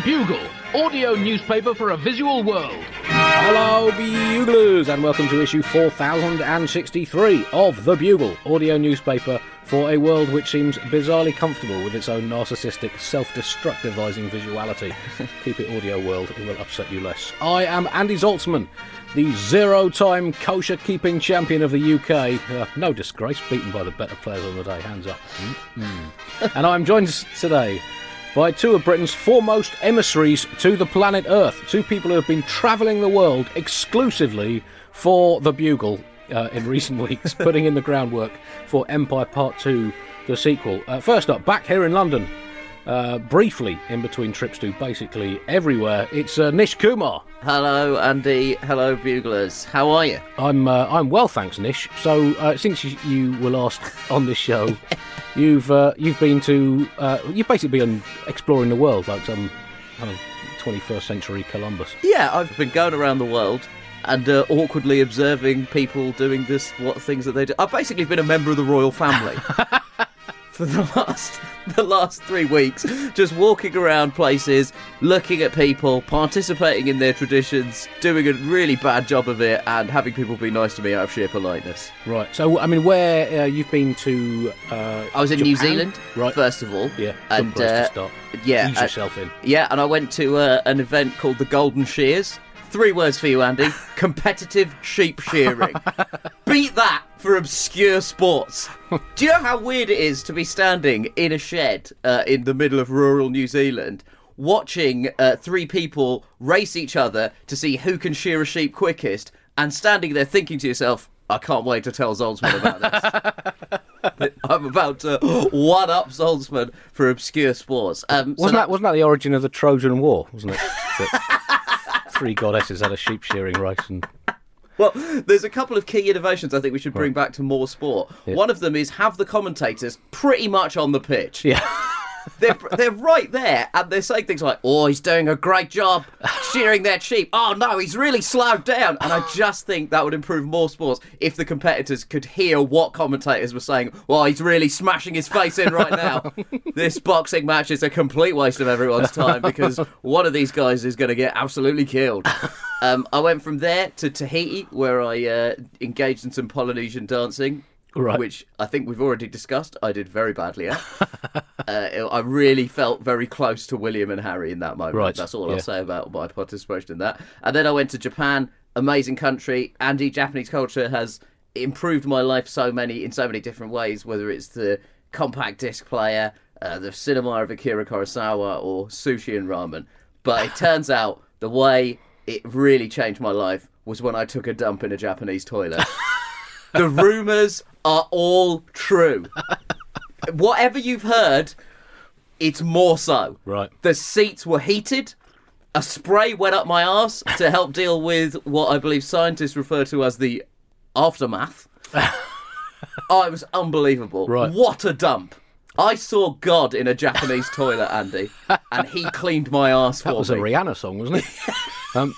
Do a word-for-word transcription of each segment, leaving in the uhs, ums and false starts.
Bugle, audio newspaper for a visual world. Hello, Buglers, and welcome to issue four thousand sixty-three of The Bugle, audio newspaper for a world which seems bizarrely comfortable with its own narcissistic, self-destructivising visuality. Keep it audio world, it will upset you less. I am Andy Zaltzman, the zero-time kosher-keeping champion of the U K. Uh, no disgrace, beaten by the better players on the day, hands up. Mm-hmm. And I'm joined today by two of Britain's foremost emissaries to the planet Earth. Two people who have been travelling the world exclusively for The Bugle uh, in recent weeks, putting in the groundwork for Empire Part two, the sequel. Uh, first up, back here in London, uh, briefly in between trips to basically everywhere, it's uh, Nish Kumar. Hello, Andy. Hello, Buglers. How are you? I'm uh, I'm well, thanks, Nish. So, uh, since you, you were last on this show, you've uh, you've been to uh, you've basically been exploring the world like some kind of twenty-first century Columbus. Yeah, I've been going around the world and uh, awkwardly observing people doing this, what things that they do. I've basically been a member of the royal family for the last the last three weeks, just walking around places, looking at people, participating in their traditions, doing a really bad job of it, and having people be nice to me out of sheer politeness. Right. So, I mean, where uh, you've been to? Uh, I was in Japan? New Zealand, right? First of all, Yeah. Good and place uh, to start. yeah, Ease uh, yourself in. Yeah, and I went to uh, an event called the Golden Shears. Three words for you, Andy. Competitive sheep shearing. Beat that for obscure sports. Do you know how weird it is to be standing in a shed uh, in the middle of rural New Zealand, watching uh, three people race each other to see who can shear a sheep quickest, and standing there thinking to yourself, I can't wait to tell Zoltzman about this. I'm about to one-up Zoltzman for obscure sports. Um, so wasn't that, that wasn't that the origin of the Trojan War? Wasn't it? That three goddesses had a sheep shearing race, and well, there's a couple of key innovations I think we should bring Right. back to more sport. Yeah. One of them is have the commentators pretty much on the pitch. yeah. They're they're right there, and they're saying things like, "Oh, he's doing a great job shearing that sheep. Oh no, he's really slowed down." And I just think that would improve more sports if the competitors could hear what commentators were saying. Well, he's really smashing his face in right now. This boxing match is a complete waste of everyone's time because one of these guys is going to get absolutely killed. Um, I went from there to Tahiti, where I uh, engaged in some Polynesian dancing. Right. Which I think we've already discussed. I did very badly at. uh, I really felt very close to William and Harry in that moment. Right, That's all yeah. I'll say about my participation in that. And then I went to Japan, amazing country. Andy, Japanese culture has improved my life so many in so many different ways. Whether it's the compact disc player, uh, the cinema of Akira Kurosawa, or sushi and ramen. But it turns out the way it really changed my life was when I took a dump in a Japanese toilet. The rumours are all true. Whatever you've heard, it's more so. Right. The seats were heated. A spray went up my arse to help deal with what I believe scientists refer to as the aftermath. Oh, it was unbelievable. Right. What a dump. I saw God in a Japanese toilet, Andy, and he cleaned my arse for That was me. a Rihanna song, wasn't it? um,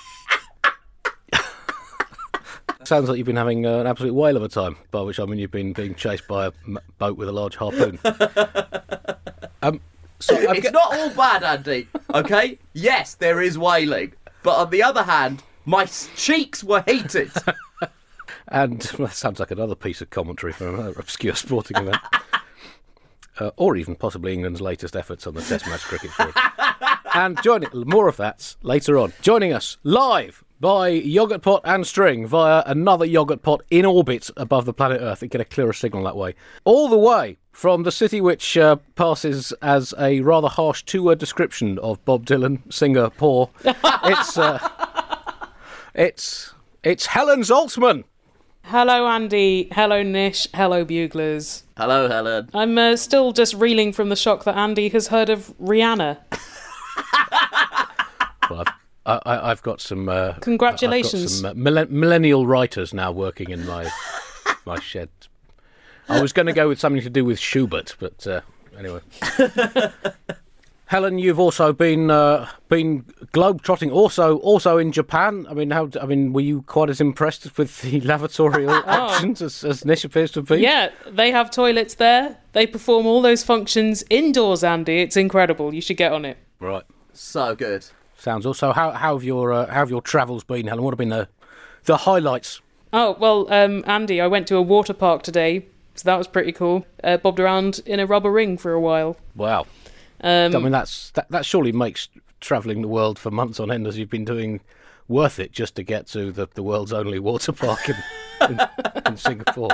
sounds like you've been having uh, an absolute whale of a time, by which I mean you've been being chased by a m- boat with a large harpoon. um, so I've It's got- not all bad, Andy, okay? Yes, there is whaling. But on the other hand, my s- cheeks were heated. And well, that sounds like another piece of commentary for another obscure sporting event. Uh, or even possibly England's latest efforts on the Test match cricket field. And joining, more of that later on. Joining us live by Yoghurt Pot and String via another Yoghurt Pot in orbit above the planet Earth. It get a clearer signal that way. All the way from the city which uh, passes as a rather harsh two-word description of Bob Dylan, Singapore. It's uh, it's it's Helen Zaltzman. Hello, Andy. Hello, Nish. Hello, Buglers. Hello, Helen. I'm uh, still just reeling from the shock that Andy has heard of Rihanna. Well, I've, I, I, I've got some. Uh, Congratulations. I've got some uh, millen- millennial writers now working in my my shed. I was going to go with something to do with Schubert, but uh, anyway. Helen, you've also been uh, been globe-trotting, also also in Japan. I mean, how? I mean, were you quite as impressed with the lavatorial options as, as Nish appears to be? Yeah, they have toilets there. They perform all those functions indoors, Andy. It's incredible. You should get on it. Right. So good. Sounds also. How, how have your uh, how have your travels been, Helen? What have been the the highlights? Oh, well, um, Andy, I went to a water park today, so that was pretty cool. Uh, bobbed around in a rubber ring for a while. Wow. Um, I mean, that's that, that surely makes travelling the world for months on end, as you've been doing, worth it just to get to the, the world's only water park in, in, in Singapore.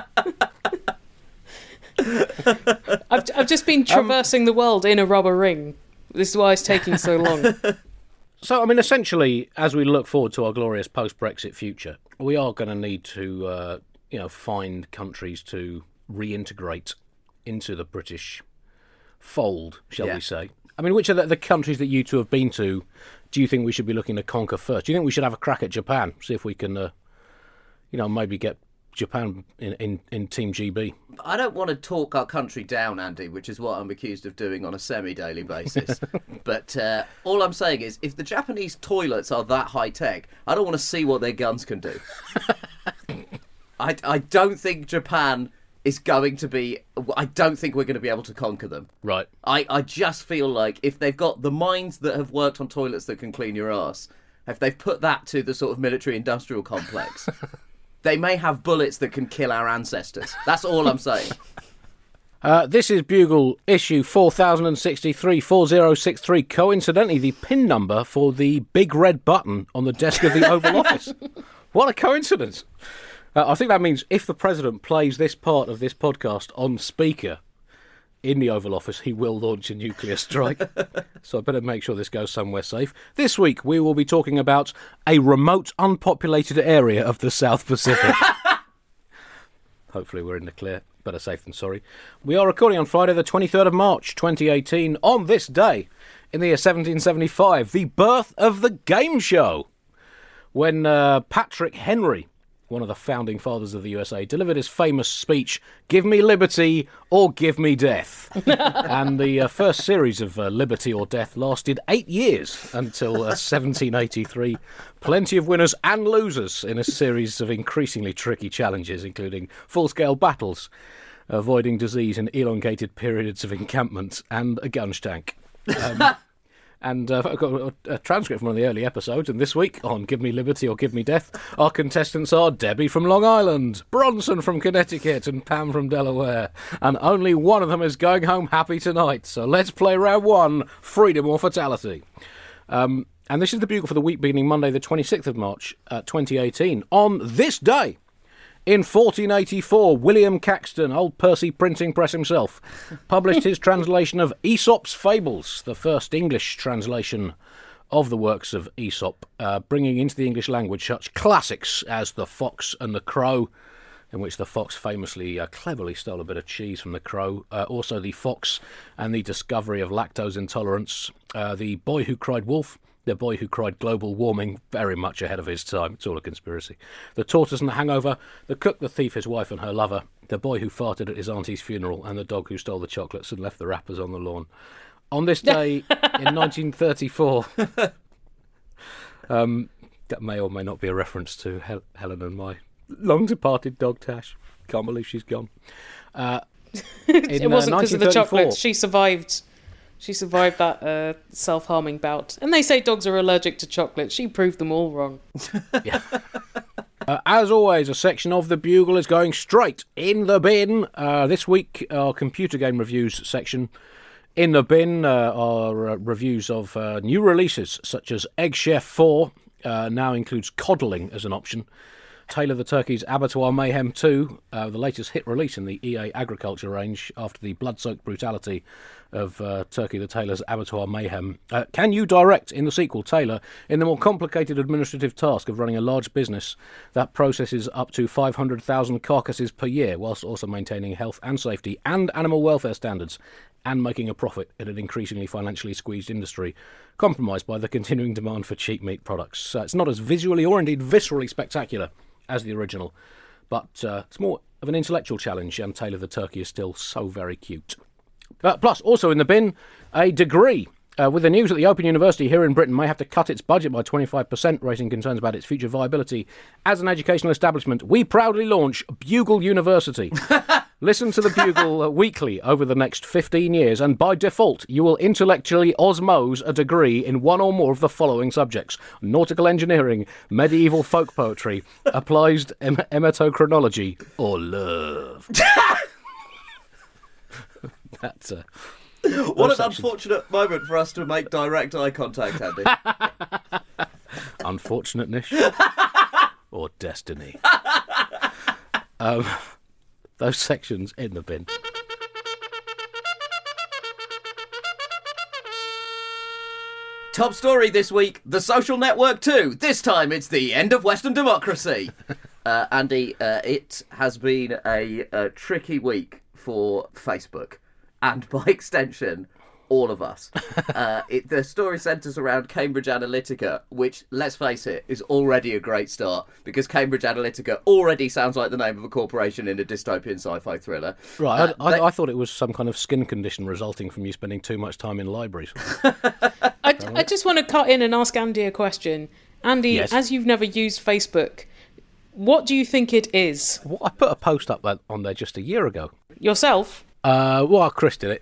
I've, I've just been traversing um, the world in a rubber ring. This is why it's taking so long. So, I mean, essentially, as we look forward to our glorious post-Brexit future, we are going to need to, uh, you know, find countries to reintegrate into the British fold, shall yeah. we say. I mean, which are the, the countries that you two have been to do you think we should be looking to conquer first? Do you think we should have a crack at Japan, see if we can, uh, you know, maybe get Japan in, in, in Team G B? I don't want to talk our country down, Andy, which is what I'm accused of doing on a semi-daily basis. But uh, all I'm saying is, if the Japanese toilets are that high-tech, I don't want to see what their guns can do. I, I don't think Japan is going to be... I don't think we're going to be able to conquer them. Right. I, I just feel like if they've got the minds that have worked on toilets that can clean your arse, if they've put that to the sort of military-industrial complex... They may have bullets that can kill our ancestors. That's all I'm saying. Uh, this is Bugle issue four thousand sixty-three, four thousand sixty-three. Coincidentally, the pin number for the big red button on the desk of the Oval Office. What a coincidence. Uh, I think that means if the President plays this part of this podcast on speaker in the Oval Office, he will launch a nuclear strike. So I better make sure this goes somewhere safe. This week, we will be talking about a remote, unpopulated area of the South Pacific. Hopefully we're in the clear. Better safe than sorry. We are recording on Friday the twenty-third of March, twenty eighteen. On this day, in the year seventeen seventy-five, the birth of the game show. When uh, Patrick Henry, one of the founding fathers of the U S A, delivered his famous speech, "Give me liberty or give me death." And the uh, first series of uh, Liberty or Death lasted eight years until uh, seventeen eighty-three. Plenty of winners and losers in a series of increasingly tricky challenges, including full-scale battles, avoiding disease in elongated periods of encampment, and a gunge tank. Um, And uh, I've got a, a transcript from one of the early episodes, and this week on Give Me Liberty or Give Me Death, our contestants are Debbie from Long Island, Bronson from Connecticut, and Pam from Delaware. And only one of them is going home happy tonight. So let's play round one, Freedom or Fatality. Um, and this is the Bugle for the week beginning Monday the twenty-sixth of March, uh, twenty eighteen. On this day, in fourteen eighty-four, William Caxton, old Percy printing press himself, published his translation of Aesop's Fables, the first English translation of the works of Aesop, uh, bringing into the English language such classics as The Fox and the Crow, in which the fox famously uh, cleverly stole a bit of cheese from the crow, uh, also The Fox and the Discovery of Lactose Intolerance, uh, The Boy Who Cried Wolf, The Boy Who Cried Global Warming, very much ahead of his time. It's all a conspiracy. The Tortoise and the Hangover, The Cook, the Thief, His Wife and Her Lover, The Boy Who Farted at His Auntie's Funeral, and The Dog Who Stole the Chocolates and Left the Wrappers on the Lawn. On this day, in nineteen thirty-four, um, that may or may not be a reference to Hel- Helen and my long-departed dog Tash. Can't believe she's gone. Uh, in, it wasn't because uh, of the chocolates. She survived... She survived that uh, self-harming bout. And they say dogs are allergic to chocolate. She proved them all wrong. Yeah. Uh, as always, a section of the Bugle is going straight in the bin. Uh, this week, our computer game reviews section. In the bin uh, are uh, reviews of uh, new releases, such as Egg Chef four, uh, now includes coddling as an option. Taylor the Turkey's Abattoir Mayhem two, uh, the latest hit release in the E A Agriculture range after the blood-soaked brutality of uh, Turkey the Tailor's Abattoir Mayhem. Uh, can you direct, in the sequel, Taylor, in the more complicated administrative task of running a large business that processes up to five hundred thousand carcasses per year, whilst also maintaining health and safety and animal welfare standards, and making a profit in an increasingly financially squeezed industry, compromised by the continuing demand for cheap meat products? Uh, it's not as visually or indeed viscerally spectacular as the original, but uh, it's more of an intellectual challenge, and Taylor the Turkey is still so very cute. Uh, plus, also in the bin, a degree. Uh, with the news that the Open University here in Britain may have to cut its budget by twenty-five percent, raising concerns about its future viability as an educational establishment, we proudly launch Bugle University. Listen to the Bugle uh, weekly over the next fifteen years, and by default, you will intellectually osmose a degree in one or more of the following subjects: nautical engineering, medieval folk poetry, applied em- emetochronology, or love. That's a... What an unfortunate moment for us to make direct eye contact, Andy. Unfortunate niche or destiny. um, those sections in the bin. Top story this week, The Social Network two. This time it's the end of Western democracy. uh, Andy, uh, it has been a, a tricky week for Facebook. And by extension, all of us. Uh, it, the story centres around Cambridge Analytica, which, let's face it, is already a great start, because Cambridge Analytica already sounds like the name of a corporation in a dystopian sci-fi thriller. Right, Uh, I, they- I, I thought it was some kind of skin condition resulting from you spending too much time in libraries. I, I just want to cut in and ask Andy a question. Andy, Yes. as you've never used Facebook, what do you think it is? Well, I put a post up that- on there just a year ago. Yourself? Uh, well, Chris did it.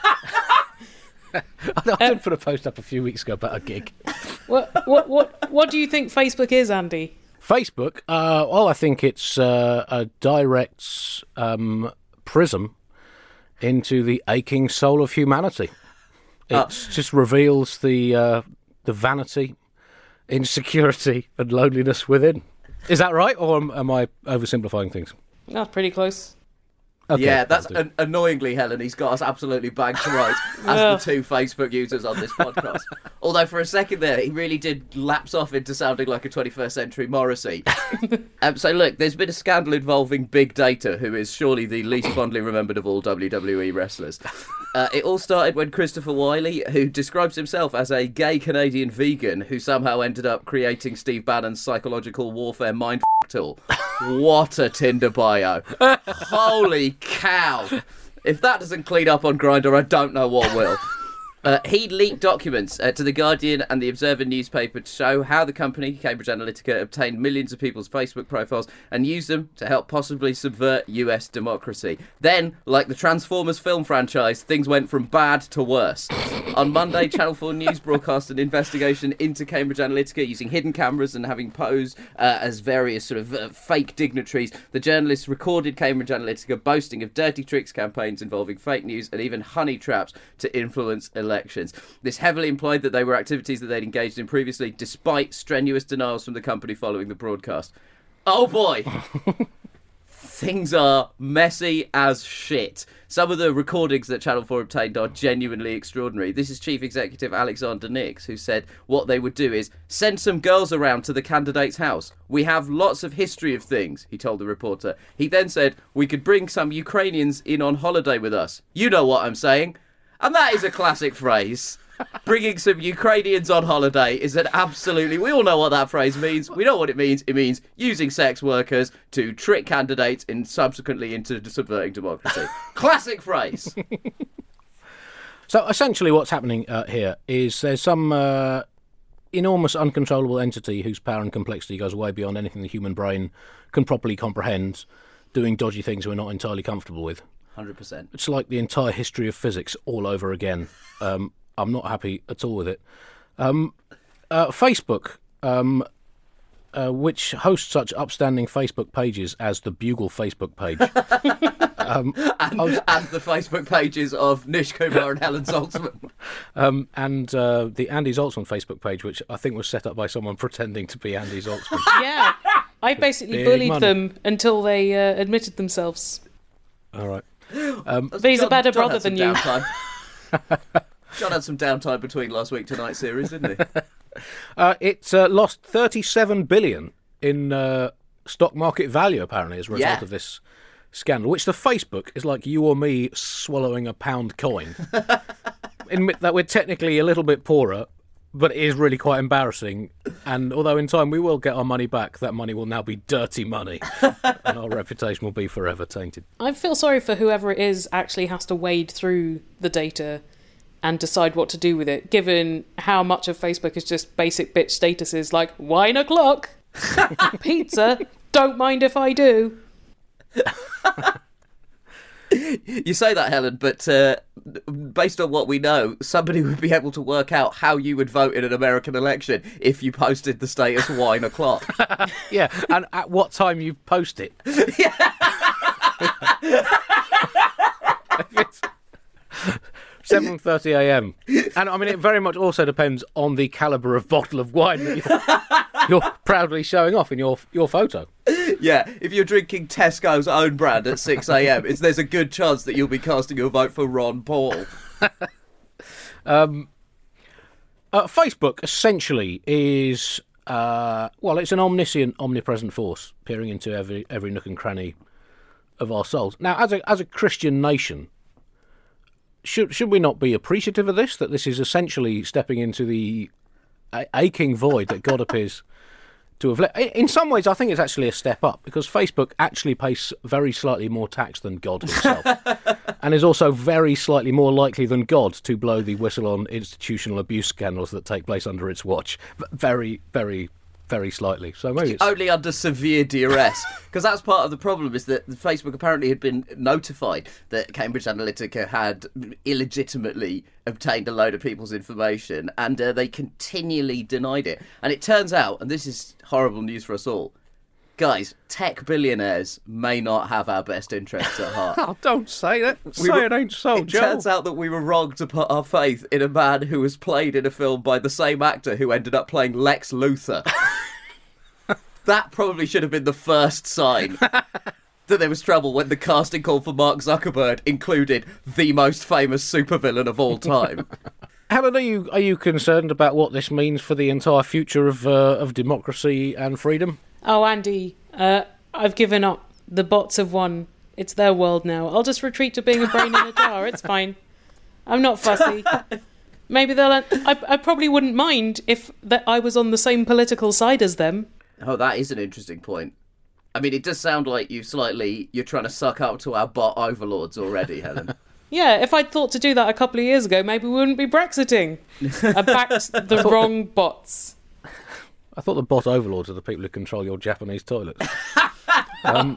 I did put a post up a few weeks ago about a gig. What what what what do you think Facebook is, Andy? Facebook, uh, well, I think it's uh, a direct um, prism into the aching soul of humanity. It Uh. just reveals the uh, the vanity, insecurity, and loneliness within. Is that right, or am, am I oversimplifying things? That's pretty close. Okay, yeah, that's I'll do. an- annoyingly, Helen. He's got us absolutely bagged to rights as Yeah. the two Facebook users on this podcast. Although for a second there, he really did lapse off into sounding like a twenty-first century Morrissey. um, so look, there's been a scandal involving Big Data, who is surely the least fondly remembered of all W W E wrestlers. Uh, it all started when Christopher Wiley, who describes himself as a gay Canadian vegan who somehow ended up creating Steve Bannon's psychological warfare mind f- tool. What a Tinder bio. Holy cow. If that doesn't clean up on Grindr, I don't know what will. Uh, he leaked documents uh, to The Guardian and The Observer newspaper to show how the company, Cambridge Analytica, obtained millions of people's Facebook profiles and used them to help possibly subvert U S democracy. Then, like the Transformers film franchise, things went from bad to worse. On Monday, Channel four News broadcast an investigation into Cambridge Analytica using hidden cameras and having posed uh, as various sort of uh, fake dignitaries. The journalists recorded Cambridge Analytica boasting of dirty tricks campaigns involving fake news and even honey traps to influence elections. Elections. This heavily implied that they were activities that they'd engaged in previously, despite strenuous denials from the company following the broadcast. Oh boy! Things are messy as shit. Some of the recordings that Channel four obtained are genuinely extraordinary. This is Chief Executive Alexander Nix, who said what they would do is send some girls around to the candidate's house. We have lots of history of things, he told the reporter. He then said, we could bring some Ukrainians in on holiday with us. You know what I'm saying. And that is a classic phrase. Bringing some Ukrainians on holiday is an absolutely... We all know what that phrase means. We know what it means. It means using sex workers to trick candidates and subsequently into subverting democracy. Classic phrase. So essentially what's happening uh, here is there's some uh, enormous uncontrollable entity whose power and complexity goes way beyond anything the human brain can properly comprehend, doing dodgy things we're not entirely comfortable with. one hundred percent. It's like the entire history of physics all over again. Um, I'm not happy at all with it. Um, uh, Facebook, um, uh, which hosts such upstanding Facebook pages as the Bugle Facebook page. um, And, was- and the Facebook pages of Nish Kumar and Helen Zaltzman. um, and uh, the Andy Zaltzman Facebook page, which I think was set up by someone pretending to be Andy Zaltzman. Yeah. I basically Big bullied money. them until they uh, admitted themselves. All right. But he's a better brother had some than you. downtime. John had some downtime between last week tonight series, didn't he? Uh, it uh, lost thirty-seven billion in uh, stock market value, apparently, as a result Yeah. of this scandal, which the Facebook is like you or me swallowing a pound coin. Admit that we're technically a little bit poorer, but it is really quite embarrassing. And although in time we will get our money back, that money will now be dirty money, and our reputation will be forever tainted. I feel sorry for whoever it is actually has to wade through the data and decide what to do with it, given how much of Facebook is just basic bitch statuses like wine o'clock, pizza, don't mind if I do. You say that, Helen, but uh, based on what we know, somebody would be able to work out how you would vote in an American election if you posted the status wine o'clock. Yeah, and at what time you post it. seven thirty a m. And I mean, it very much also depends on the calibre of bottle of wine that you're, you're proudly showing off in your your photo. Yeah, if you're drinking Tesco's own brand at six a m, it's, there's a good chance that you'll be casting your vote for Ron Paul. um, uh, Facebook essentially is, uh, well, it's an omniscient, omnipresent force peering into every every nook and cranny of our souls. Now, as a as a Christian nation, should should we not be appreciative of this? That this is essentially stepping into the a- aching void that God appears to have let. In some ways, I think it's actually a step up, because Facebook actually pays very slightly more tax than God himself, and is also very slightly more likely than God to blow the whistle on institutional abuse scandals that take place under its watch. Very, very, very slightly. So maybe it's only under severe duress, because that's part of the problem, is that Facebook apparently had been notified that Cambridge Analytica had illegitimately obtained a load of people's information, and uh, they continually denied it. And it turns out, and this is horrible news for us all, guys, tech billionaires may not have our best interests at heart. Oh, don't say that. We say were- it ain't so, It Joe. turns out that we were wrong to put our faith in a man who was played in a film by the same actor who ended up playing Lex Luthor. That probably should have been the first sign that there was trouble when the casting call for Mark Zuckerberg included the most famous supervillain of all time. Helen, are you are you concerned about what this means for the entire future of uh, of democracy and freedom? Oh, Andy, uh, I've given up. The bots have won. It's their world now. I'll just retreat to being a brain in a jar. It's fine. I'm not fussy. Maybe they'll... I, I probably wouldn't mind if that I was on the same political side as them. Oh, that is an interesting point. I mean, it does sound like you slightly... You're trying to suck up to our bot overlords already, Helen. Yeah, if I'd thought to do that a couple of years ago, maybe we wouldn't be Brexiting. I backed the wrong bots. I thought the bot overlords are the people who control your Japanese toilets. um,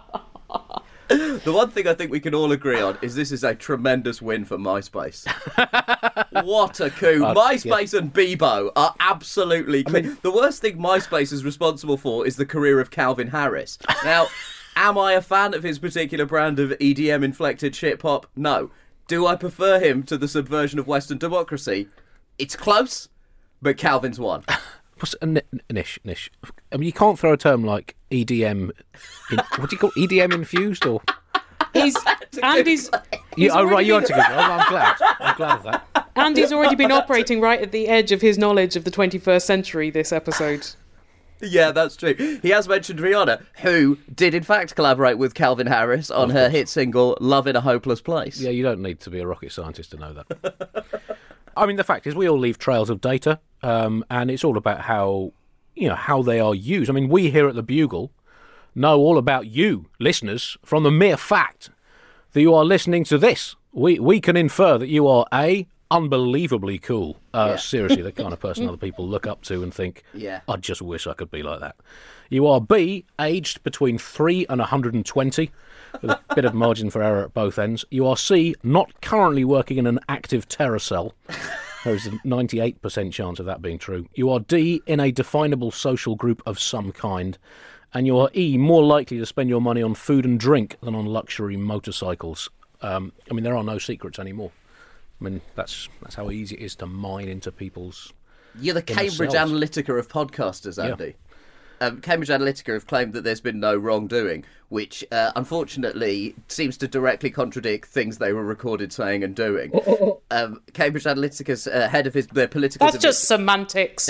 The one thing I think we can all agree on is this is a tremendous win for MySpace. What a coup. Uh, MySpace and Bebo are absolutely clean. I mean, the worst thing MySpace is responsible for is the career of Calvin Harris. Now, am I a fan of his particular brand of E D M-inflected shit-pop? No. Do I prefer him to the subversion of Western democracy? It's close, but Calvin's won. what's, uh, n- nish, nish. I mean, you can't throw a term like E D M... In, what do you call E D M infused, or... He's Andy's. You, he's oh, right, already you been- want to go. Oh, I'm glad. I'm glad of that. Andy's already been operating right at the edge of his knowledge of the twenty-first century this episode. Yeah, that's true. He has mentioned Rihanna, who did in fact collaborate with Calvin Harris on her hit single Love in a Hopeless Place. Yeah, you don't need to be a rocket scientist to know that. I mean, the fact is, we all leave trails of data, um, and it's all about how, you know, how they are used. I mean, we here at the Bugle know all about you, listeners, from the mere fact that you are listening to this. We we can infer that you are A, unbelievably cool. Uh, Yeah. Seriously, the kind of person other people look up to and think, Yeah. I just wish I could be like that. You are B, aged between three and one hundred twenty, with a bit of margin for error at both ends. You are C, not currently working in an active terror cell. There is a ninety-eight percent chance of that being true. You are D, in a definable social group of some kind. And you are E, more likely to spend your money on food and drink than on luxury motorcycles. Um, I mean, there are no secrets anymore. I mean, that's that's how easy it is to mine into people's... You're the in Cambridge themselves. Analytica of podcasters, Andy. Um, Cambridge Analytica have claimed that there's been no wrongdoing, which uh, unfortunately seems to directly contradict things they were recorded saying and doing. um, Cambridge Analytica's uh, head of his their political... That's just semantics.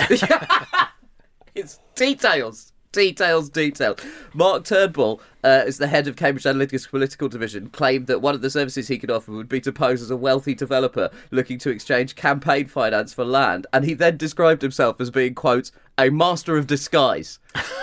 It's details. Details, details. Mark Turnbull uh, is the head of Cambridge Analytica's political division, claimed that one of the services he could offer would be to pose as a wealthy developer looking to exchange campaign finance for land, and he then described himself as being, quote, a master of disguise.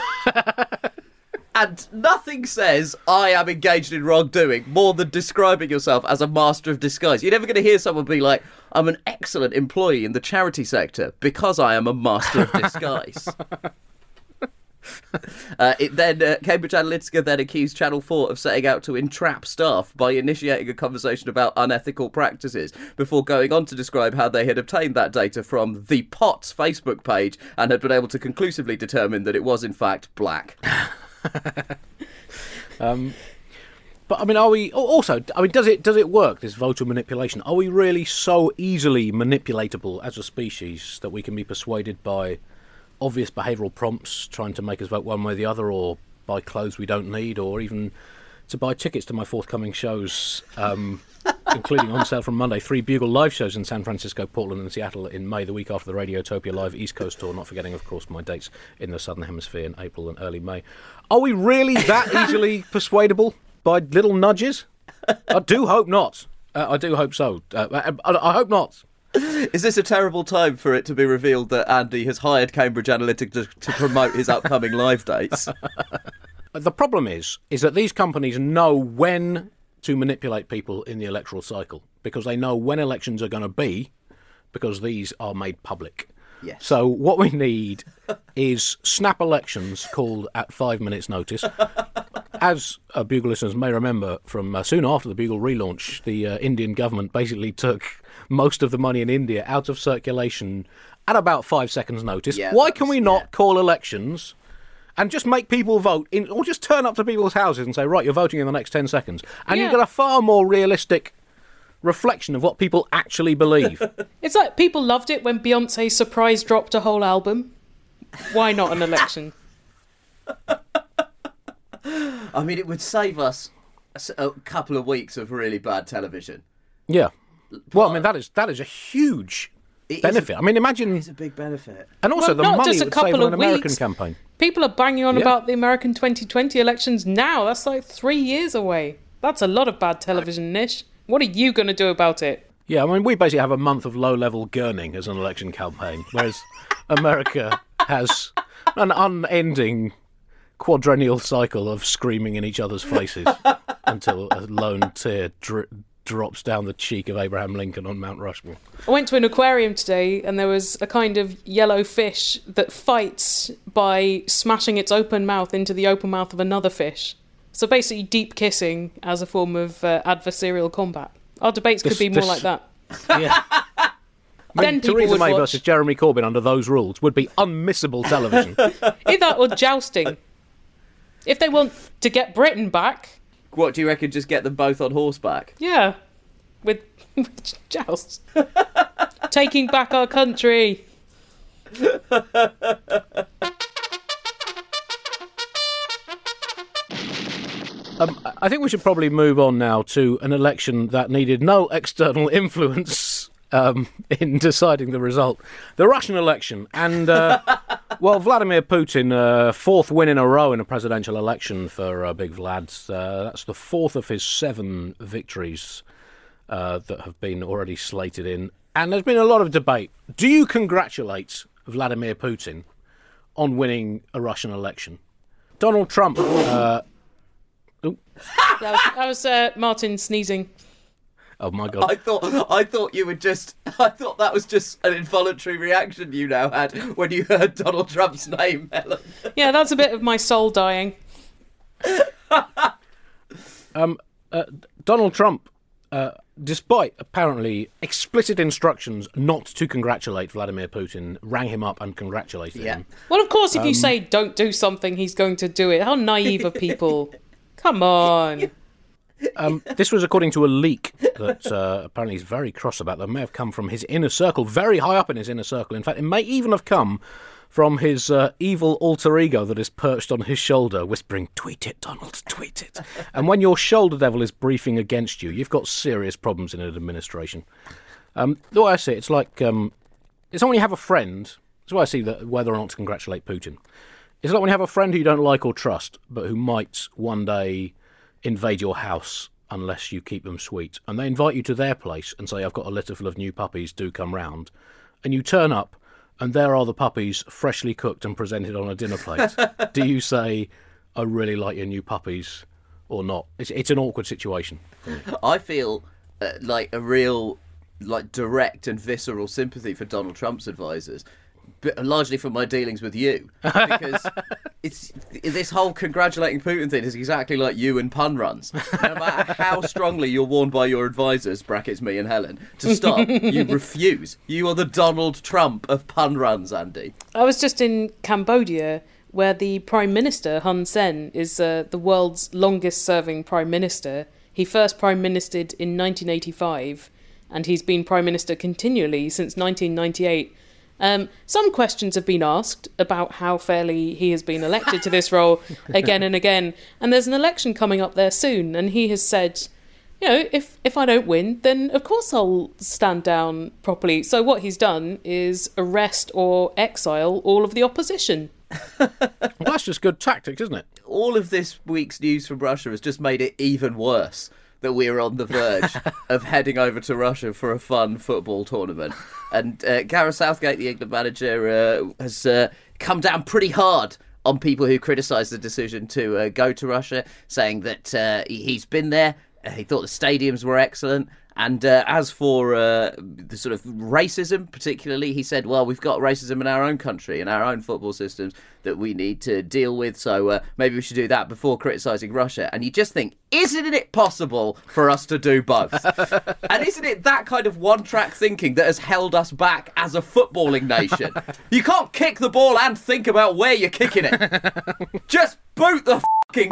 And nothing says I am engaged in wrongdoing more than describing yourself as a master of disguise. You're never going to hear someone be like, I'm an excellent employee in the charity sector because I am a master of disguise. uh, it then uh, Cambridge Analytica then accused Channel four of setting out to entrap staff by initiating a conversation about unethical practices before going on to describe how they had obtained that data from the Pot's Facebook page and had been able to conclusively determine that it was in fact black. um, but I mean, are we also? I mean, does it does it work? This voter manipulation? Are we really so easily manipulatable as a species that we can be persuaded by obvious behavioural prompts trying to make us vote one way or the other, or buy clothes we don't need, or even to buy tickets to my forthcoming shows, um, including on sale from Monday, three Bugle live shows in San Francisco, Portland and Seattle in May, the week after the Radiotopia Live East Coast tour, not forgetting, of course, my dates in the Southern Hemisphere in April and early May. Are we really that easily persuadable by little nudges? I do hope not. Uh, I do hope so. Uh, I, I hope not. Is this a terrible time for it to be revealed that Andy has hired Cambridge Analytica to, to promote his upcoming live dates? The problem is, is that these companies know when to manipulate people in the electoral cycle, because they know when elections are going to be, because these are made public. Yes. So what we need is snap elections called at five minutes' notice. As uh, Bugle listeners may remember, from uh, soon after the Bugle relaunch, the uh, Indian government basically took most of the money in India out of circulation at about five seconds' notice. Yeah, Why can we not yeah. call elections and just make people vote, in, or just turn up to people's houses and say, right, you're voting in the next ten seconds? And Yeah. you get a far more realistic reflection of what people actually believe. It's like people loved it when Beyonce surprise dropped a whole album. Why not an election? I mean, it would save us a s- a couple of weeks of really bad television. Yeah. Well, I mean, that is that is a huge It is benefit. a- I mean, imagine... It's a big benefit. And also Well, the not money just a it would save couple on an of American weeks. campaign. People are banging on Yeah. about the American twenty twenty elections now. That's like three years away. That's a lot of bad television, Nish. What are you going to do about it? Yeah, I mean, we basically have a month of low-level gurning as an election campaign, whereas America has an unending quadrennial cycle of screaming in each other's faces until a lone tear dri- drops down the cheek of Abraham Lincoln on Mount Rushmore. I went to an aquarium today and there was a kind of yellow fish that fights by smashing its open mouth into the open mouth of another fish. So basically deep kissing as a form of uh, adversarial combat. Our debates This- could be more this- like that. Yeah. I Then mean, people Theresa would May watch. versus Jeremy Corbyn under those rules would be unmissable television. Either that or jousting. If they want to get Britain back, What, do you reckon just get them both on horseback? yeah, with, with jousts. Taking back our country. Um, I think we should probably move on now to an election that needed no external influence um, in deciding the result. The Russian election. And, uh, well, Vladimir Putin, uh, fourth win in a row in a presidential election for uh, Big Vlad. Uh, that's the fourth of his seven victories uh, that have been already slated in. And there's been a lot of debate. Do you congratulate Vladimir Putin on winning a Russian election? Donald Trump... Uh, That was, that was uh, Martin sneezing. oh, my God. I thought I thought you would just I thought that was just an involuntary reaction you now had when you heard Donald Trump's name, Helen. Yeah, that's a bit of my soul dying. Um, uh, Donald Trump, uh, despite apparently explicit instructions not to congratulate Vladimir Putin, rang him up and congratulated Yeah. him. Well, of course, if Um, you say don't do something, he's going to do it. How naive are people? Come on. Um, this was according to a leak that uh, apparently he's very cross about. That may have come from his inner circle, very high up in his inner circle. In fact, it may even have come from his uh, evil alter ego that is perched on his shoulder, whispering, "Tweet it, Donald, tweet it." And when your shoulder devil is briefing against you, you've got serious problems in an administration. Um, the way I see it, it's like um, it's like when you have a friend. That's why I see that whether or not to congratulate Putin. It's like when you have a friend who you don't like or trust, but who might one day invade your house unless you keep them sweet. And they invite you to their place and say, "I've got a litter full of new puppies, do come round." And you turn up, and there are the puppies freshly cooked and presented on a dinner plate. Do you say, "I really like your new puppies," or not? It's, it's an awkward situation. I feel uh, like a real like direct and visceral sympathy for Donald Trump's advisors. but largely from my dealings with you, because it's this whole congratulating Putin thing is exactly like you and pun runs. No matter how strongly you're warned by your advisors, brackets me and Helen, to stop, you refuse. You are the Donald Trump of pun runs, Andy. I was just in Cambodia, where the Prime Minister, Hun Sen, is uh, the world's longest-serving Prime Minister. He first Prime Ministered in nineteen eighty-five, and he's been Prime Minister continually since nineteen ninety-eight. Um, some questions have been asked about how fairly he has been elected to this role again and again, and there's an election coming up there soon, and he has said, you know, if, if I don't win, then of course I'll stand down properly. So what he's done is arrest or exile all of the opposition. Well, that's just good tactics, isn't it? All of this week's news from Russia has just made it even worse that we're on the verge of heading over to Russia for a fun football tournament. And uh, Gareth Southgate, the England manager, uh, has uh, come down pretty hard on people who criticised the decision to uh, go to Russia, saying that uh, he's been there, uh, he thought the stadiums were excellent. And uh, as for uh, the sort of racism, particularly, he said, well, we've got racism in our own country, in our own football systems that we need to deal with. So uh, maybe we should do that before criticising Russia. And you just think, isn't it possible for us to do both? And isn't it that kind of one-track thinking that has held us back as a footballing nation? You can't kick the ball and think about where you're kicking it. Just boot the fucking...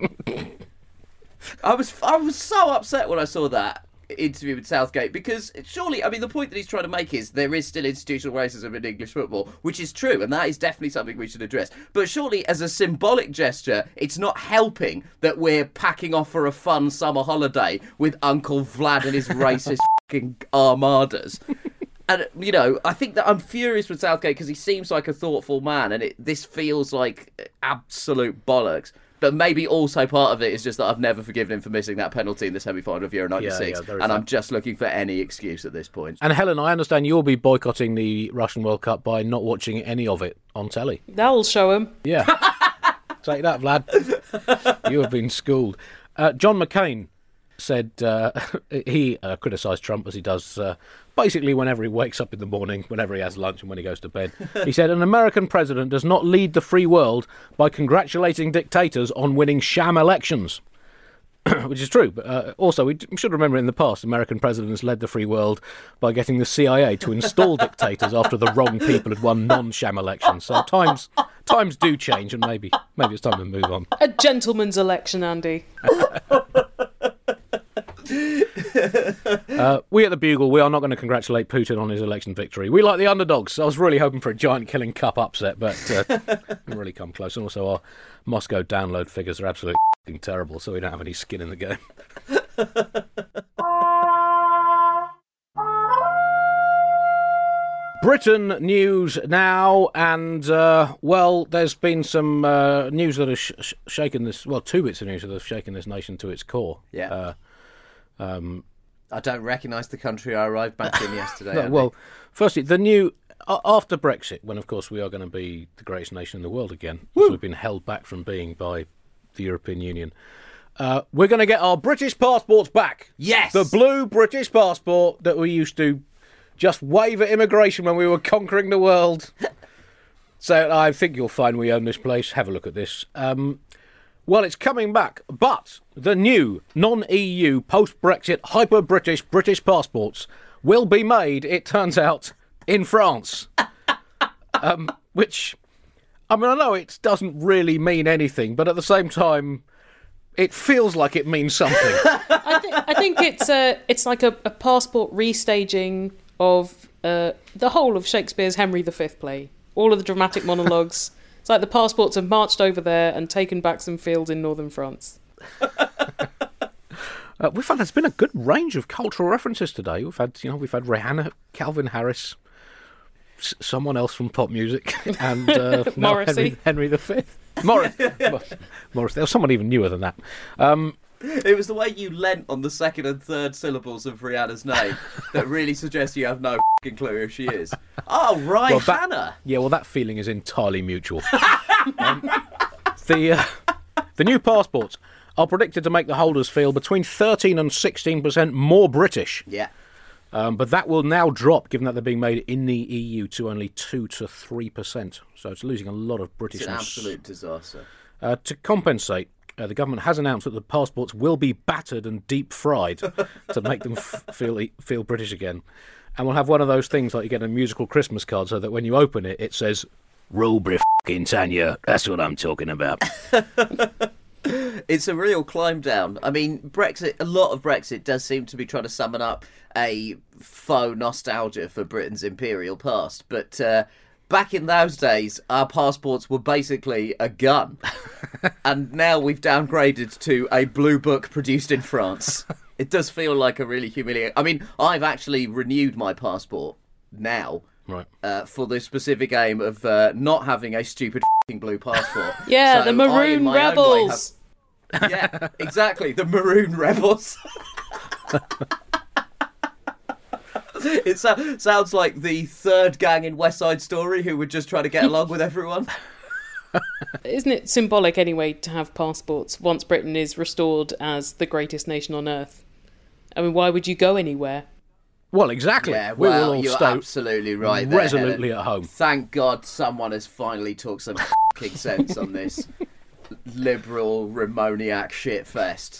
I was I was so upset when I saw that interview with Southgate, because surely, I mean, the point that he's trying to make is there is still institutional racism in English football, which is true, and that is definitely something we should address. But surely, as a symbolic gesture, it's not helping that we're packing off for a fun summer holiday with Uncle Vlad and his racist fucking armadas. And, you know, I think that I'm furious with Southgate because he seems like a thoughtful man, and it, this feels like absolute bollocks. But maybe also part of it is just that I've never forgiven him for missing that penalty in the semi-final of Euro ninety-six, yeah, yeah, and I'm just looking for any excuse at this point. And Helen, I understand you'll be boycotting the Russian World Cup by not watching any of it on telly. That'll show him. Yeah. Take that, Vlad. You have been schooled. Uh, John McCain said uh, he uh, criticised Trump, as he does uh, basically whenever he wakes up in the morning, whenever he has lunch and when he goes to bed. He said, an American president does not lead the free world by congratulating dictators on winning sham elections. Which is true, but uh, also we should remember in the past American presidents led the free world by getting the C I A to install dictators after the wrong people had won non-sham elections. So times times do change, and maybe maybe it's time to move on. A gentleman's election, Andy. uh, we at the Bugle, we are not going to congratulate Putin on his election victory. We like the underdogs. I was really hoping for a giant killing cup upset, but uh, didn't really come close. And also our Moscow download figures are absolutely terrible, so we don't have any skin in the game. Britain news now, and uh, well, there's been some uh, news that has sh- sh- shaken this. Well, two bits of news that have shaken this nation to its core. Yeah. Uh, um, I don't recognise the country I arrived back in yesterday. no, well, firstly, the new uh, after Brexit, when of course we are going to be the greatest nation in the world again, as we've been held back from being by the European Union. Uh, we're going to get our British passports back. Yes, the blue British passport that we used to just wave at immigration when we were conquering the world. So I think you'll find we own this place. Have a look at this. Um, well, it's coming back, but the new non-E U post-Brexit hyper-British British passports will be made, it turns out, in France. um, which, I mean, I know it doesn't really mean anything, but at the same time, it feels like it means something. I, th- I think it's a, it's like a, a passport restaging of uh, the whole of Shakespeare's Henry the Fifth play. All of the dramatic monologues. It's like the passports have marched over there and taken back some fields in northern France. uh, we've had, there's been a good range of cultural references today. We've had, you know, we've had Rihanna, Calvin Harris, s- someone else from pop music, and uh, now Morrissey. Henry, Henry the Fifth. Morris, Morris. There was someone even newer than that. Um, It was the way you lent on the second and third syllables of Rihanna's name that really suggests you have no fucking clue who she is. Oh, Rihanna! Well, that, yeah, well, that feeling is entirely mutual. um, the uh, the new passports are predicted to make the holders feel between thirteen and sixteen percent more British. Yeah. Um, but that will now drop, given that they're being made in the E U, to only two to three percent. So it's losing a lot of Britishness. It's an absolute disaster. Uh, to compensate, uh, the government has announced that the passports will be battered and deep fried to make them f- feel feel British again. And we'll have one of those things like you get a musical Christmas card, so that when you open it, it says, "Rule Britannia." That's what I'm talking about. It's a real climb down. I mean, Brexit, a lot of Brexit does seem to be trying to summon up a faux nostalgia for Britain's imperial past. But uh, back in those days, our passports were basically a gun. And now we've downgraded to a blue book produced in France. It does feel like a really humiliating... I mean, I've actually renewed my passport now. Right. Uh, for the specific aim of uh, not having a stupid f***ing blue passport. Yeah, So the I, in Maroon my own way, Rebels. have- Yeah, exactly. The Maroon Rebels. It so- sounds like the third gang in West Side Story who would just try to get along with everyone. Isn't it symbolic anyway to have passports once Britain is restored as the greatest nation on earth? I mean, why would you go anywhere? Well, exactly. Yeah, we well, will all you're stay absolutely right there, resolutely Helen. at home. Thank God someone has finally talked some f***ing sense on this liberal Ramoniac shitfest.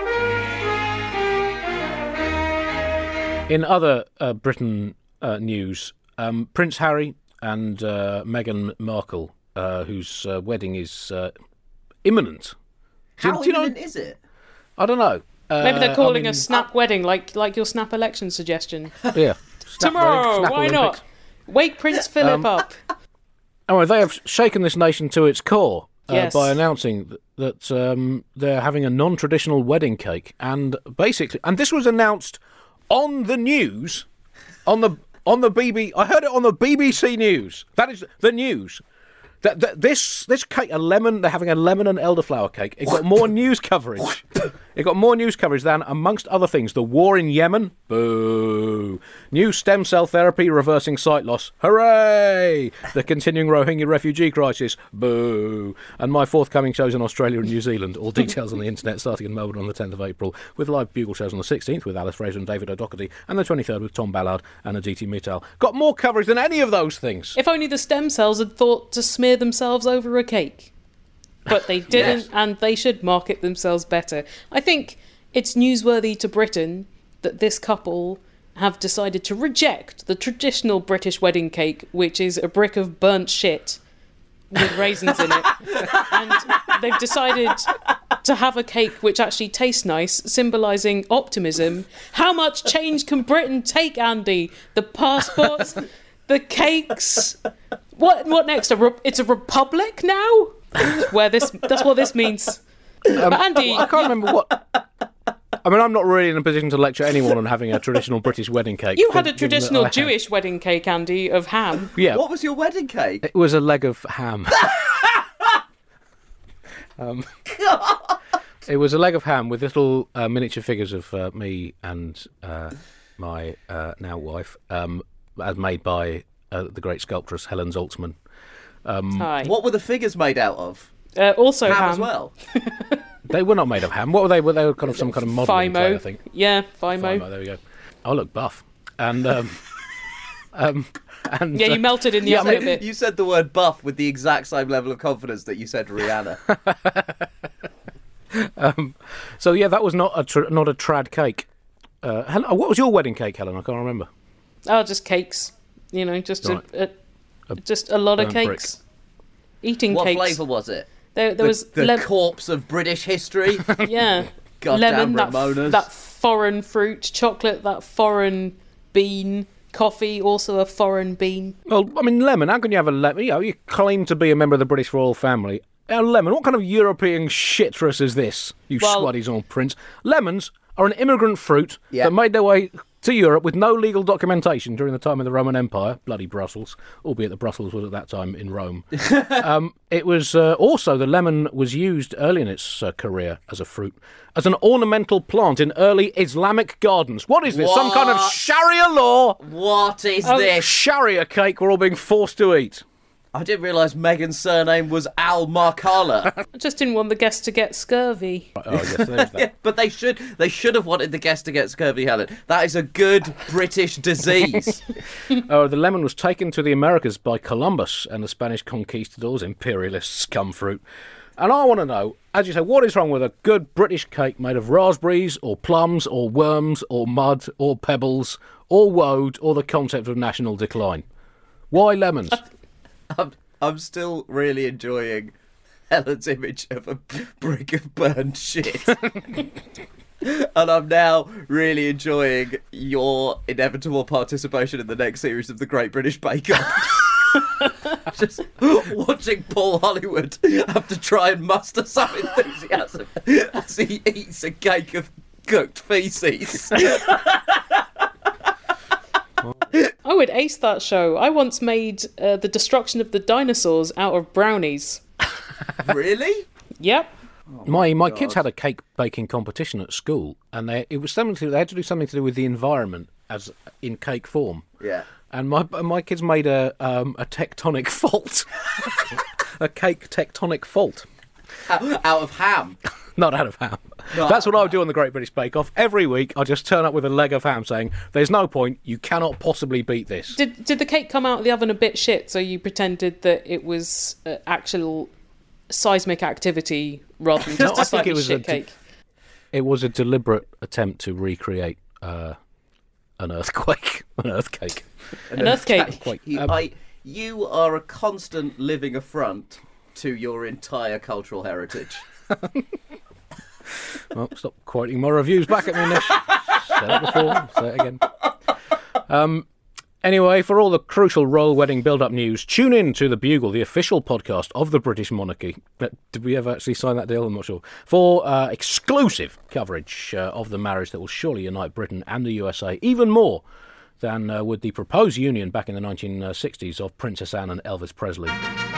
In other uh, Britain uh, news, um, Prince Harry and uh, Meghan Markle, uh, whose uh, wedding is uh, imminent. Do you- How do you know- imminent is it? I don't know. Uh, Maybe they're I calling mean, a snap wedding, like like your snap election suggestion. Yeah. Snap Tomorrow, wedding, snap why Olympics. not? Wake Prince Philip Um, up. Oh, they have shaken this nation to its core uh, Yes. by announcing th- that um, they're having a non-traditional wedding cake, and basically, and this was announced on the news, on the on the B B. I heard it on the B B C News. That is the news. That, that this this cake, a lemon, they're having a lemon and elderflower cake. It got more news coverage. It got more news coverage than, amongst other things, the war in Yemen. Boo. New stem cell therapy reversing sight loss. Hooray! The continuing Rohingya refugee crisis. Boo. And my forthcoming shows in Australia and New Zealand. All details on the internet, starting in Melbourne on the tenth of April, with live Bugle shows on the sixteenth with Alice Fraser and David O'Doherty, and the twenty-third with Tom Ballard and Aditi Mittal. Got more coverage than any of those things. If only the stem cells had thought to smear themselves over a cake. But they didn't, Yes. and they should market themselves better. I think it's newsworthy to Britain that this couple have decided to reject the traditional British wedding cake, which is a brick of burnt shit with raisins in it. And they've decided to have a cake which actually tastes nice, symbolising optimism. How much change can Britain take, Andy? The passports, the cakes... What? What next? A re- it's a republic now. Where this? That's what this means. Um, But Andy, I can't remember what... I mean, I'm not really in a position to lecture anyone on having a traditional British wedding cake. you had a given that traditional I had- Jewish wedding cake, Andy, of ham. Yeah, What was your wedding cake? it was a leg of ham. um, it was a leg of ham with little uh, miniature figures of uh, me and uh, my uh, now wife, um, as made by uh, the great sculptress Helen Zaltzman. Hi. What were the figures made out of? Uh, also Ham, ham. as well. They were not made of ham. What were they? Were they were kind of some kind of modelling clay, I Fimo. think. Yeah, Fimo. Fimo, there we go. I look buff, and um, um, and Yeah, uh, you melted in the yeah, I oven mean, a bit. You said the word buff with the exact same level of confidence that you said Rihanna. so yeah, that was not a tr- not a trad cake. Uh, Helen, what was your wedding cake, Helen? I can't remember. Oh, just cakes. You know, just Right. a, a, just a lot of burnt cakes. Eating What cakes. flavour was it? There, there the was the lem- corpse of British history? yeah, Goddamn lemon, that, Ramonas. that foreign fruit, chocolate, that foreign bean, coffee, also a foreign bean. Well, I mean, lemon. How can you have a lemon? You know, you claim to be a member of the British royal family. Now, lemon. What kind of European shitress is this? You Well- swaddies prince. Lemons are an immigrant fruit Yeah. that made their way to Europe with no legal documentation during the time of the Roman Empire. Bloody Brussels, albeit that Brussels was at that time in Rome. um, it was uh, also the lemon was used early in its uh, career as a fruit, as an ornamental plant in early Islamic gardens. What is this? Some kind of What? Sharia law? What is Oh, this? Sharia cake we're all being forced to eat. I didn't realise Meghan's surname was Al Markala. I just didn't want the guests to get scurvy. Oh, yes, there's that. Yeah, but they should they should have wanted the guest to get scurvy, Helen. That is a good British disease. Oh, the lemon was taken to the Americas by Columbus and the Spanish conquistadors, imperialist scum fruit. And I want to know, as you say, what is wrong with a good British cake made of raspberries or plums or worms or mud or pebbles or woad or the concept of national decline? Why lemons? I'm, I'm still really enjoying Helen's image of a brick of burned shit. And I'm now really enjoying your inevitable participation in the next series of the Great British Bake Off. Just watching Paul Hollywood have to try and muster some enthusiasm as he eats a cake of cooked faeces. I would ace that show. I once made uh, the destruction of the dinosaurs out of brownies. Really? Yep. my my kids had a cake baking competition at school, and they it was something to, they had to do something to do with the environment as in cake form. Yeah. And my my kids made a um, a tectonic fault, a cake tectonic fault. Out, out of ham. Not out of ham. Not That's what out I of would do on the Great British Bake Off. Every week, I just turn up with a leg of ham saying, there's no point, you cannot possibly beat this. Did did the cake come out of the oven a bit shit, so you pretended that it was uh, actual seismic activity rather than No, just I a think slightly it was shit a- cake? It was a deliberate attempt to recreate uh, an earthquake, an earthquake. An earthquake. Quake. You, Um, I, you are a constant living affront to your entire cultural heritage. Well, stop quoting my reviews back at me, Nish. Said it before, say it again. Um, anyway, for all the crucial royal wedding build-up news, tune in to The Bugle, the official podcast of the British monarchy. Uh, Did we ever actually sign that deal? I'm not sure. For uh, exclusive coverage uh, of the marriage that will surely unite Britain and the U S A even more than uh, would the proposed union back in the nineteen sixties of Princess Anne and Elvis Presley.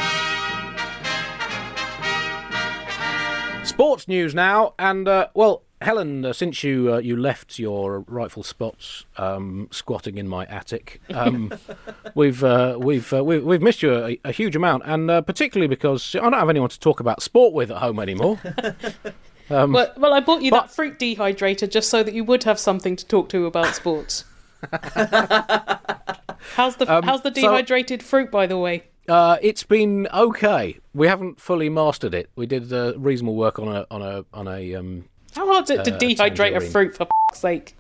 Sports news now, and uh, well, Helen, uh, since you uh, you left your rightful spots, um, squatting in my attic, um, we've uh, we've, uh, we've we've missed you a, a huge amount, and uh, particularly because I don't have anyone to talk about sport with at home anymore. Um, Well, well, I bought you but- that fruit dehydrator just so that you would have something to talk to about sports. how's the Um, how's the so- dehydrated fruit, by the way? Uh, it's been okay. We haven't fully mastered it. We did uh, reasonable work on a on a on a. Um, How hard is it to uh, dehydrate a tangerine. fruit, for f***'s sake?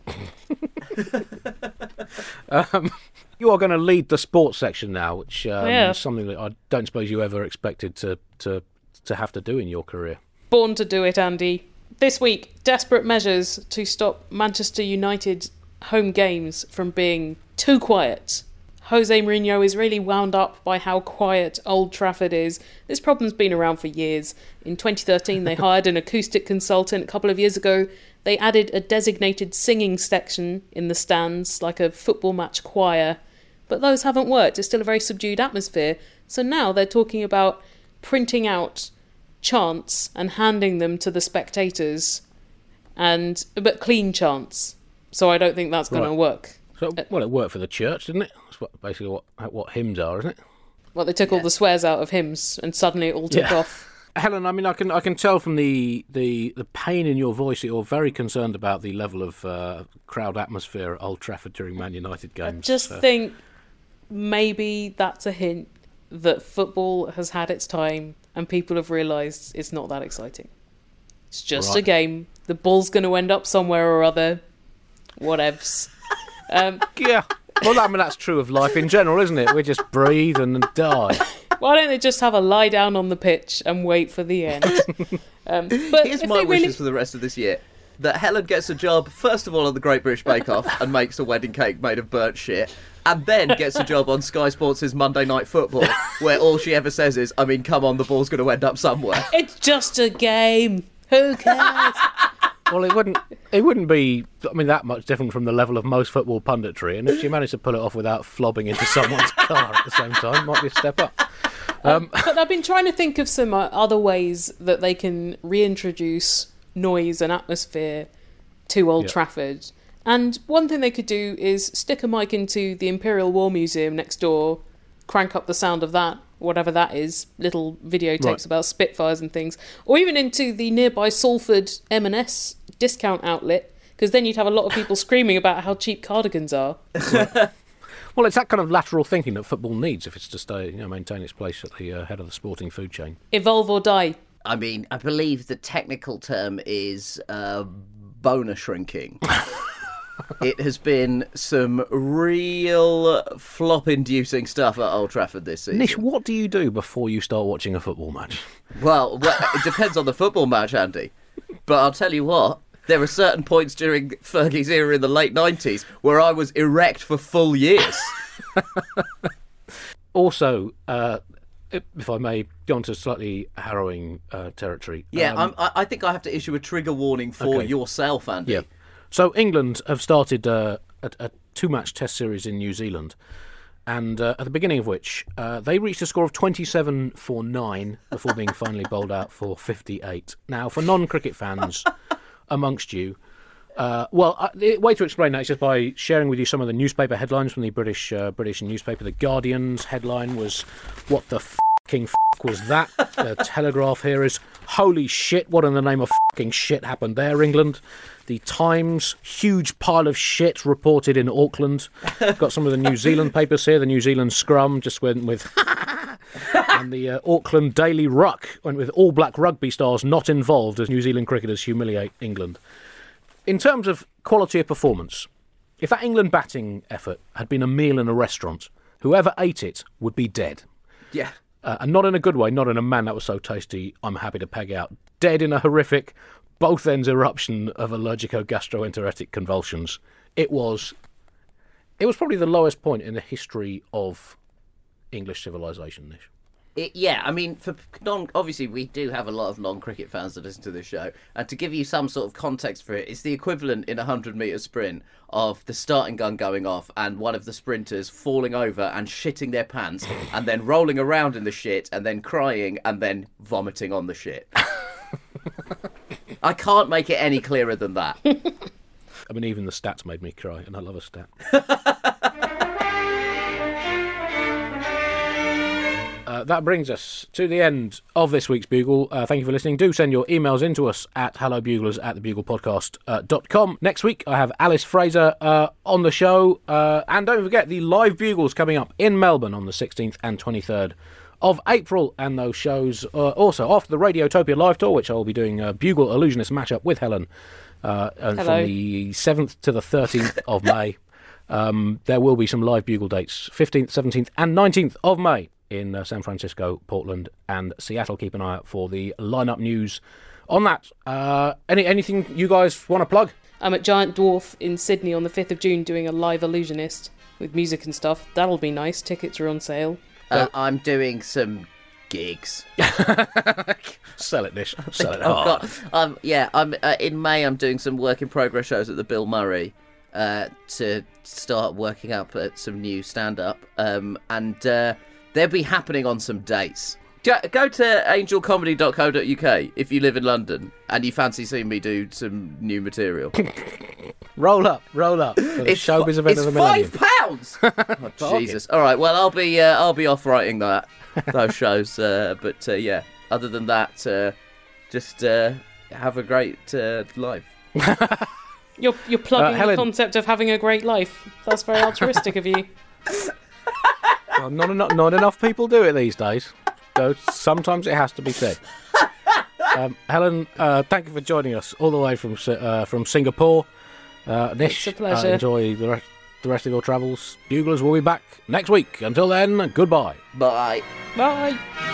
um, you are going to lead the sports section now, which um, Yeah. is something that I don't suppose you ever expected to to to have to do in your career. Born to do it, Andy. This week, desperate measures to stop Manchester United home games from being too quiet. Jose Mourinho is really wound up by how quiet Old Trafford is. This problem's been around for years. In twenty thirteen, they hired an acoustic consultant. A couple of years ago, they added a designated singing section in the stands, like a football match choir. But those haven't worked. It's still a very subdued atmosphere. So now they're talking about printing out chants and handing them to the spectators, and but clean chants. So I don't think that's going Right. to work. So, well, it worked for the church, didn't it? That's what, basically what what hymns are, isn't it? Well, they took all the swears out of hymns, and suddenly it all took Yeah. off. Helen, I mean, I can I can tell from the, the, the pain in your voice that you're very concerned about the level of uh, crowd atmosphere at Old Trafford during Man United I games. just Uh, think maybe that's a hint that football has had its time, and people have realised it's not that exciting. It's just a Right. game. The ball's going to end up somewhere or other. Whatevs. um, yeah. Well, I mean, that's true of life in general, isn't it? We just breathe and die. Why don't they just have a lie down on the pitch and wait for the end? um, but Here's if my they wishes really... for the rest of this year. That Helen gets a job, first of all, on the Great British Bake Off and makes a wedding cake made of burnt shit, and then gets a job on Sky Sports' Monday Night Football, where all she ever says is, I mean, come on, the ball's going to end up somewhere. It's just a game. Who cares? Well, it wouldn't it wouldn't be, I mean, that much different from the level of most football punditry, and if she managed to pull it off without flobbing into someone's car at the same time, might be a step up. Um, But I've been trying to think of some uh, other ways that they can reintroduce noise and atmosphere to Old Yeah. Trafford. And one thing they could do is stick a mic into the Imperial War Museum next door, crank up the sound of that whatever that is, little videotapes Right. about Spitfires and things, or even into the nearby Salford M and S discount outlet, because then you'd have a lot of people screaming about how cheap cardigans are. Well, it's that kind of lateral thinking that football needs if it's to stay, you know, maintain its place at the uh, head of the sporting food chain. Evolve or die. I mean, I believe the technical term is uh, boner shrinking. It has been some real flop-inducing stuff at Old Trafford this season. Nish, what do you do before you start watching a football match? Well, well, it depends on the football match, Andy. But I'll tell you what, there are certain points during Fergie's era in the late nineties where I was erect for full years. Also, uh, if I may go on to slightly harrowing uh, territory. Yeah, um, I'm, I I think I have to issue a trigger warning for Okay. yourself, Andy. Yeah. So England have started uh, a, a two-match test series in New Zealand, and uh, at the beginning of which uh, they reached a score of twenty-seven for nine before being finally bowled out for fifty-eight. Now, for non-cricket fans amongst you, uh, well, uh, the way to explain that is just by sharing with you some of the newspaper headlines from the British uh, British newspaper. The Guardian's headline was, "What the fucking f*** was that?" The Telegraph here is, "Holy shit, what in the name of fucking shit happened there, England?" The Times, "Huge pile of shit reported in Auckland." Got some of the New Zealand papers here. The New Zealand Scrum just went with... and the uh, Auckland Daily Ruck went with "All Black rugby stars not involved as New Zealand cricketers humiliate England." In terms of quality of performance, if that England batting effort had been a meal in a restaurant, whoever ate it would be dead. Yeah. Uh, and not in a good way, not in a "man, that was so tasty, I'm happy to peg out." Dead in a horrific, both ends eruption of allergico-gastroenteritic convulsions. It was, it was probably the lowest point in the history of English civilization, Nish. It, yeah, I mean, for non, obviously we do have a lot of non-cricket fans that listen to this show, and to give you some sort of context for it, it's the equivalent in a hundred-metre sprint of the starting gun going off and one of the sprinters falling over and shitting their pants, and then rolling around in the shit, and then crying, and then vomiting on the shit. I can't make it any clearer than that. I mean, even the stats made me cry, and I love a stat. Uh, that brings us to the end of this week's Bugle. Uh, thank you for listening. Do send your emails in to us at hellobuglers at thebuglepodcast dot com. Next week, I have Alice Fraser uh, on the show. Uh, and don't forget, the live Bugles coming up in Melbourne on the sixteenth and twenty-third of April. And those shows uh, also after the Radiotopia live tour, which I will be doing a Bugle Illusionist matchup with Helen uh, and Hello. from the seventh to the thirteenth of May. Um, there will be some live Bugle dates, fifteenth, seventeenth and nineteenth of May. In uh, San Francisco, Portland, and Seattle. Keep an eye out for the lineup news on that. Uh, any anything you guys want to plug? I'm at Giant Dwarf in Sydney on the fifth of June doing a live Illusionist with music and stuff. That'll be nice. Tickets are on sale. Uh, I'm doing some gigs. Sell it, Nish. Sell it I've hard. got, um, yeah, I'm uh, in May. I'm doing some work in progress shows at the Bill Murray uh, to start working up at some new stand up, um, and uh, they'll be happening on some dates. Go go to angel comedy dot co dot uk if you live in London and you fancy seeing me do some new material. Roll up, roll up. For the It's showbiz fi- event it's of the millennium. five pounds. Oh, Jesus! All right, well, I'll be uh, I'll be off writing that those shows, uh, but uh, yeah. Other than that, uh, just uh, have a great uh, life. You're you're plugging Uh, Helen- the concept of having a great life. That's very altruistic of you. Well, not enough, not enough people do it these days. So sometimes it has to be said. Um, Helen, uh, thank you for joining us all the way from Si- uh, from Singapore. Uh, Nish, It's a pleasure. Uh, enjoy the rest, the rest of your travels. Buglers will be back next week. Until then, goodbye. Bye. Bye.